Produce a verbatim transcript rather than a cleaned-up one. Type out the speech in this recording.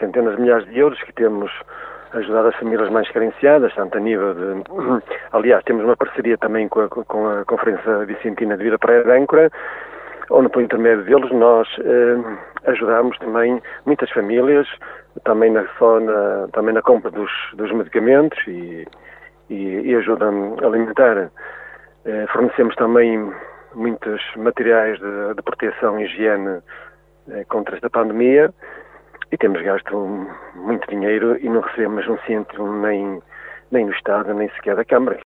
centenas de milhares de euros que temos ajudado as famílias mais carenciadas, tanto a nível de... Aliás, temos uma parceria também com a, com a Conferência Vicentina de Vida Praia de Âncora, onde, por intermédio deles, nós eh, ajudamos também muitas famílias, também na, só na, também na compra dos, dos medicamentos e, e, e ajuda alimentar. Eh, fornecemos também muitos materiais de, de proteção e higiene eh, contra esta pandemia e temos gasto muito dinheiro e não recebemos um cêntimo nem, nem do Estado, nem sequer da Câmara.